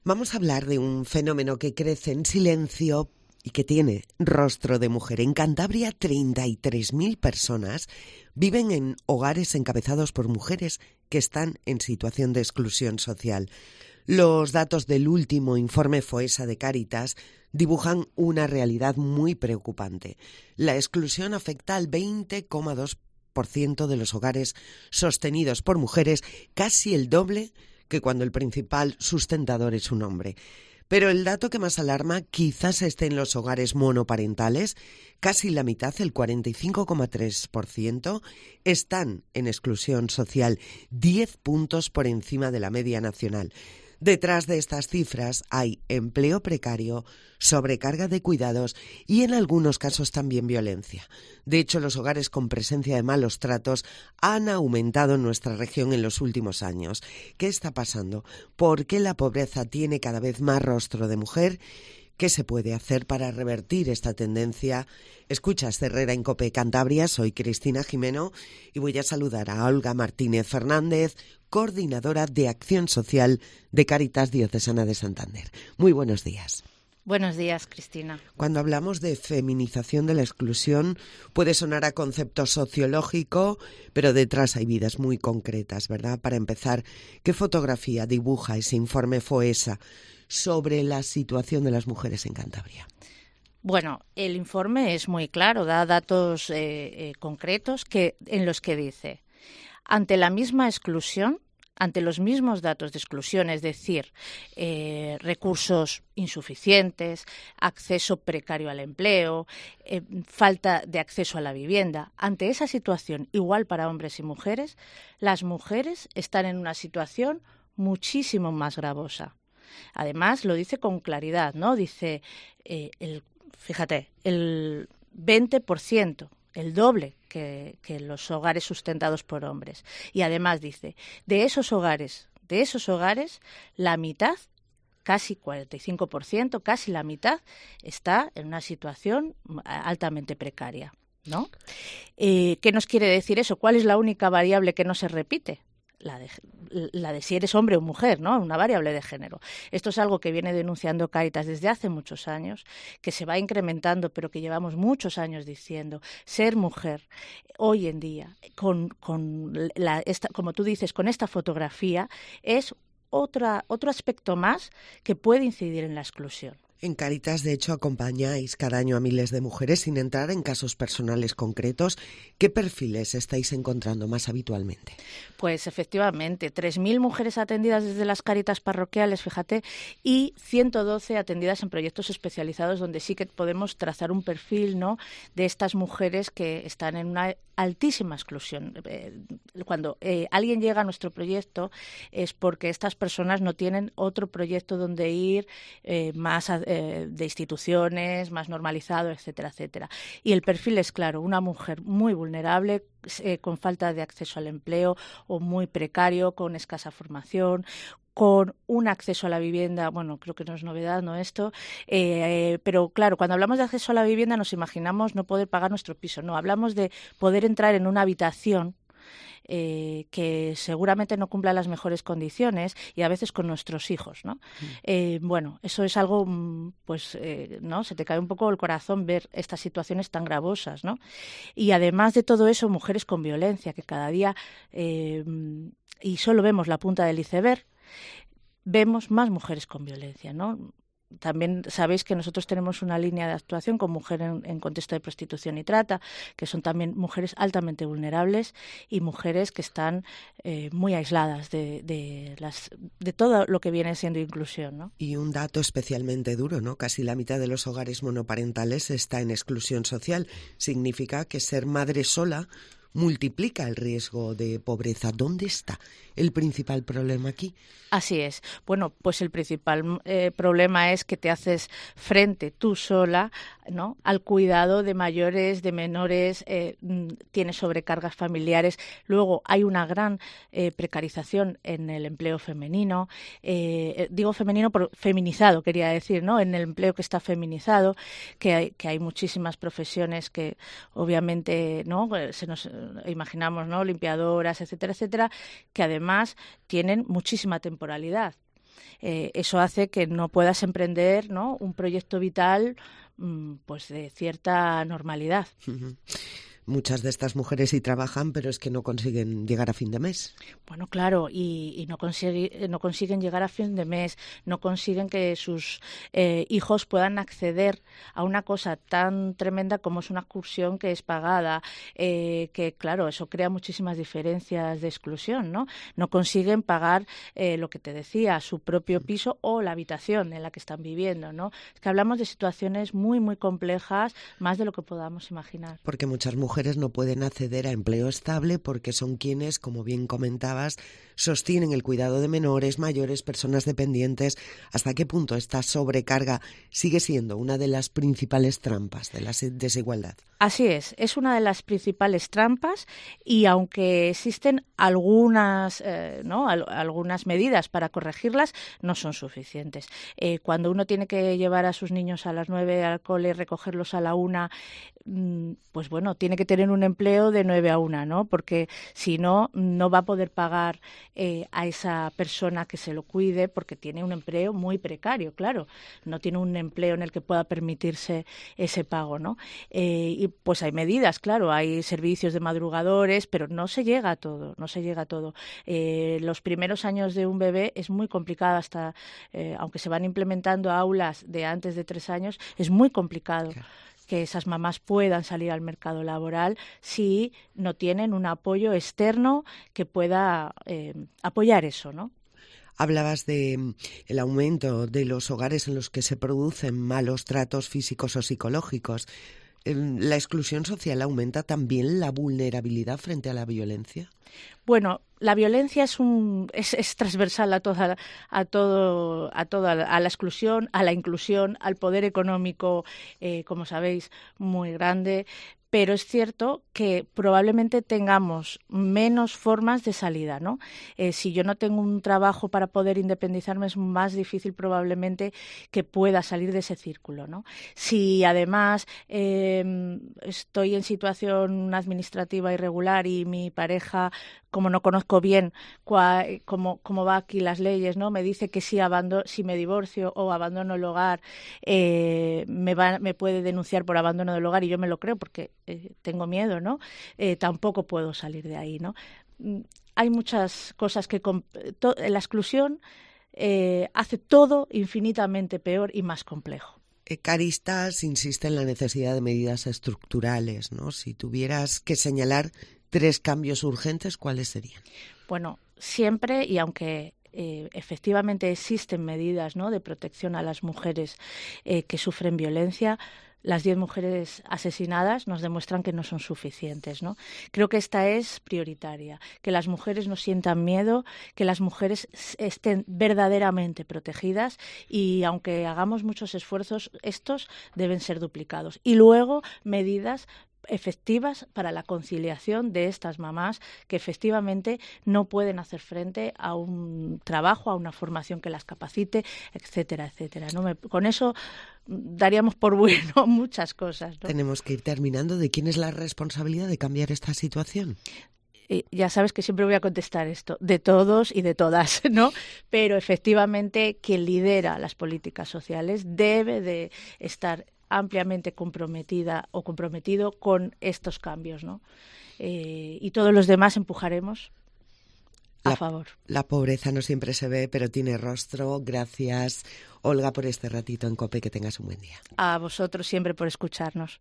Vamos a hablar de un fenómeno que crece en silencio y que tiene rostro de mujer. En Cantabria, 33.000 personas viven en hogares encabezados por mujeres que están en situación de exclusión social. Los datos del último informe Foessa de Cáritas dibujan una realidad muy preocupante. La exclusión afecta al 20,2% de los hogares sostenidos por mujeres, casi el doble que cuando el principal sustentador es un hombre. Pero el dato que más alarma quizás esté en los hogares monoparentales. Casi la mitad, el 45,3%, están en exclusión social, 10 puntos por encima de la media nacional. Detrás de estas cifras hay empleo precario, sobrecarga de cuidados y en algunos casos también violencia. De hecho, los hogares con presencia de malos tratos han aumentado en nuestra región en los últimos años. ¿Qué está pasando? ¿Por qué la pobreza tiene cada vez más rostro de mujer? ¿Qué se puede hacer para revertir esta tendencia? Escuchas Herrera en COPE Cantabria, soy Cristina Jimeno y voy a saludar a Olga Martínez Fernández, coordinadora de Acción Social de Cáritas Diocesana de Santander. Muy buenos días. Buenos días, Cristina. Cuando hablamos de feminización de la exclusión, puede sonar a concepto sociológico, pero detrás hay vidas muy concretas, ¿verdad? Para empezar, ¿qué fotografía dibuja ese informe Foessa sobre la situación de las mujeres en Cantabria? Bueno, el informe es muy claro, da datos concretos en los que dice, ante la misma exclusión, ante los mismos datos de exclusión, es decir, recursos insuficientes, acceso precario al empleo, falta de acceso a la vivienda, ante esa situación igual para hombres y mujeres, las mujeres están en una situación muchísimo más gravosa. Además, lo dice con claridad, ¿no? Dice, fíjate, el 20%, el doble que los hogares sustentados por hombres. Y además dice, de esos hogares, la mitad, casi 45%, casi la mitad, está en una situación altamente precaria, ¿no? ¿Qué nos quiere decir eso? ¿Cuál es la única variable que no se repite? La de si eres hombre o mujer, ¿no? Una variable de género. Esto es algo que viene denunciando Cáritas desde hace muchos años, que se va incrementando, pero que llevamos muchos años diciendo. Ser mujer hoy en día, como tú dices, con esta fotografía, es otro aspecto más que puede incidir en la exclusión. En Cáritas, de hecho, acompañáis cada año a miles de mujeres sin entrar en casos personales concretos. ¿Qué perfiles estáis encontrando más habitualmente? Pues efectivamente, 3.000 mujeres atendidas desde las Cáritas parroquiales, fíjate, y 112 atendidas en proyectos especializados donde sí que podemos trazar un perfil, ¿no?, de estas mujeres que están en una altísima exclusión. Cuando alguien llega a nuestro proyecto es porque estas personas no tienen otro proyecto donde ir más de instituciones, más normalizado, etcétera, etcétera. Y el perfil es claro, una mujer muy vulnerable, con falta de acceso al empleo o muy precario, con escasa formación, con un acceso a la vivienda, bueno, creo que no es novedad, ¿no?, esto, pero claro, cuando hablamos de acceso a la vivienda nos imaginamos no poder pagar nuestro piso, no, hablamos de poder entrar en una habitación que seguramente no cumpla las mejores condiciones y a veces con nuestros hijos, ¿no? Bueno, eso es algo, pues, ¿no? Se te cae un poco el corazón ver estas situaciones tan gravosas, ¿no? Y además de todo eso, mujeres con violencia, que cada día, y solo vemos la punta del iceberg, vemos más mujeres con violencia, ¿no? También sabéis que nosotros tenemos una línea de actuación con mujeres en contexto de prostitución y trata, que son también mujeres altamente vulnerables y mujeres que están muy aisladas de todo lo que viene siendo inclusión, ¿no? Y un dato especialmente duro, ¿no? Casi la mitad de los hogares monoparentales está en exclusión social. Significa que ser madre sola multiplica el riesgo de pobreza. ¿Dónde está el principal problema aquí? Así es. Bueno, pues el principal problema es que te haces frente tú sola, ¿no?, al cuidado de mayores, de menores, tienes sobrecargas familiares. Luego hay una gran precarización en el empleo femenino. Digo femenino por feminizado, quería decir, ¿no?, en el empleo que está feminizado, que hay muchísimas profesiones que obviamente, ¿no?, se nos imaginamos, ¿no?, limpiadoras, etcétera, etcétera, que además tienen muchísima temporalidad. eso hace que no puedas emprender, ¿no?, un proyecto vital pues de cierta normalidad. Muchas de estas mujeres sí trabajan, pero es que no consiguen llegar a fin de mes. Bueno, claro, y no consiguen llegar a fin de mes, no consiguen que sus hijos puedan acceder a una cosa tan tremenda como es una excursión que es pagada, que claro, eso crea muchísimas diferencias de exclusión, ¿no? No consiguen pagar lo que te decía, su propio piso o la habitación en la que están viviendo, ¿no? Es que hablamos de situaciones muy, muy complejas, más de lo que podamos imaginar. Porque muchas mujeres no pueden acceder a empleo estable porque son quienes, como bien comentabas, sostienen el cuidado de menores, mayores, personas dependientes. ¿Hasta qué punto esta sobrecarga sigue siendo una de las principales trampas de la desigualdad? Así es una de las principales trampas y aunque existen algunas, algunas medidas para corregirlas, no son suficientes. Cuando uno tiene que llevar a sus niños a las 9 al cole, recogerlos a la 1, pues bueno, tiene que tener un empleo de 9 a 1, ¿no? Porque si no, no va a poder pagar a esa persona que se lo cuide porque tiene un empleo muy precario, claro. No tiene un empleo en el que pueda permitirse ese pago, ¿no? Y pues hay medidas, claro, hay servicios de madrugadores, pero no se llega a todo, no se llega a todo. Los primeros años de un bebé es muy complicado hasta, aunque se van implementando aulas de antes de 3 años, es muy complicado. Claro. Que esas mamás puedan salir al mercado laboral si no tienen un apoyo externo que pueda apoyar eso, ¿no? Hablabas de el aumento de los hogares en los que se producen malos tratos físicos o psicológicos. ¿La exclusión social aumenta también la vulnerabilidad frente a la violencia? Bueno, la violencia es transversal a la exclusión, a la inclusión, al poder económico, como sabéis, muy grande. Pero es cierto que probablemente tengamos menos formas de salida, ¿no? Si yo no tengo un trabajo para poder independizarme, es más difícil probablemente que pueda salir de ese círculo, ¿no? Si además estoy en situación administrativa irregular y mi pareja, como no conozco bien cómo va aquí las leyes, ¿no?, me dice que si me divorcio o abandono el hogar, me puede denunciar por abandono del hogar y yo me lo creo porque tengo miedo, ¿no? Tampoco puedo salir de ahí, ¿no? Hay muchas cosas que la exclusión hace todo infinitamente peor y más complejo. Caristas insiste en la necesidad de medidas estructurales, ¿no? Si tuvieras que señalar 3 cambios urgentes, ¿cuáles serían? Bueno, siempre, y aunque efectivamente existen medidas, ¿no?, de protección a las mujeres que sufren violencia, las 10 mujeres asesinadas nos demuestran que no son suficientes, ¿no? Creo que esta es prioritaria, que las mujeres no sientan miedo, que las mujeres estén verdaderamente protegidas y aunque hagamos muchos esfuerzos, estos deben ser duplicados. Y luego medidas efectivas para la conciliación de estas mamás que efectivamente no pueden hacer frente a un trabajo, a una formación que las capacite, etcétera, etcétera, ¿no? Con eso daríamos por bueno muchas cosas, ¿no? Tenemos que ir terminando. ¿De quién es la responsabilidad de cambiar esta situación? Ya sabes que siempre voy a contestar esto, de todos y de todas, ¿no? Pero efectivamente quien lidera las políticas sociales debe de estar ampliamente comprometida o comprometido con estos cambios, ¿no? Y todos los demás empujaremos a favor. La pobreza no siempre se ve, pero tiene rostro. Gracias, Olga, por este ratito en COPE. Que tengas un buen día. A vosotros siempre por escucharnos.